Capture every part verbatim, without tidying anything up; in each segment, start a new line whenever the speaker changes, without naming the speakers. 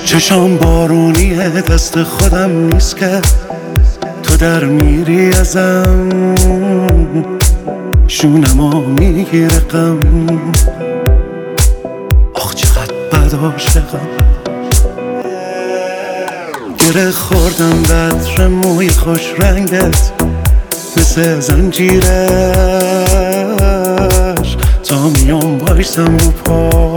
چشام بارونیه، دست خودم نیست که تو در میری ازم، شونمو میگیره غم. آخ چقدر بد عاشقم، گره خوردم بطر موی خوش رنگت مثل زنجیرش، تا میام بایستم رو پا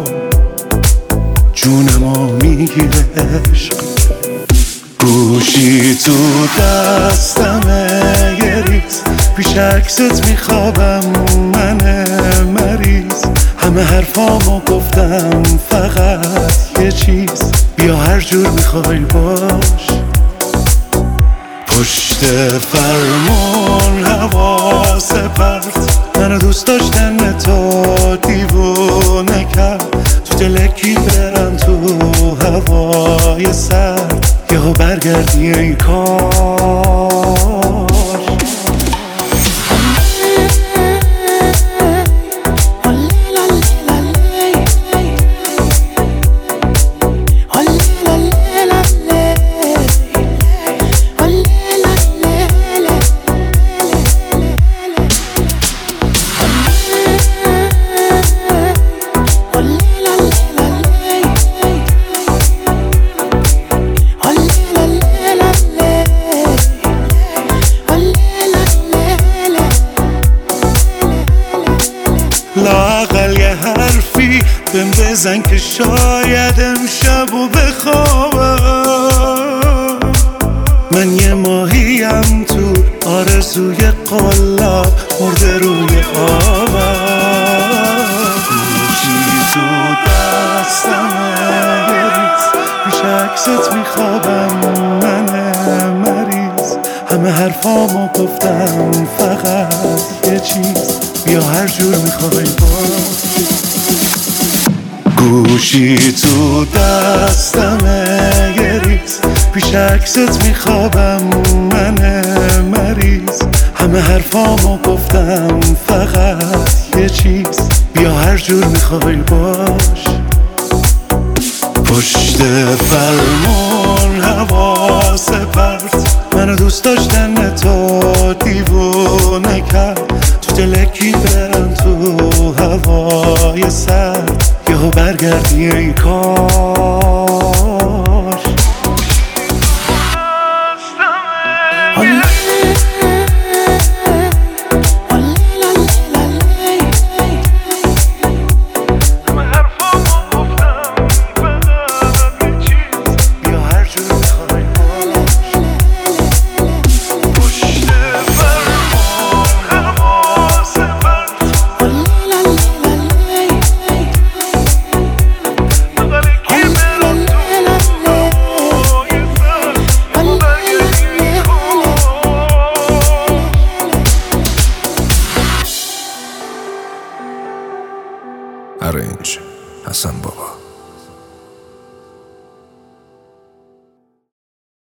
جونمو میگیره عشق. گوشی تو دستمه یه ریز، پیش عکست میخوابم من مریض. همه حرفامو گفتم فقط یه چیز، بیا هر جور میخوای باش. پشت فرمون حواس پرت، منو دوست داشتن تو دیوونه کرد. تو دلکی برم تو هوای سرد، یهو برگردی ای کار. لااقل یه حرفی بهم بزن که شاید امشب و بخوابم. من یه ماهیم تو آرزوی قلاب، مرده روی آبم. گوشی تو دستمه یه ریز، پیش عکست میخوابم من مریض. همه حرفامو گفتم فقط یه چیز، بیا هر جور میخوای باش. گوشی تو دستمه یه ریز، پیش عکست میخوابم من مریض. همه حرفامو گفتم فقط یه چیز، بیا هر جور میخوای باش. پشت فرمون حواس پرت، منو دوست داشتن تو دیوونه کرد. تو دلکی برم تو هوای سرد، یهو برگردی ای کار.
Arrange حسن بابا.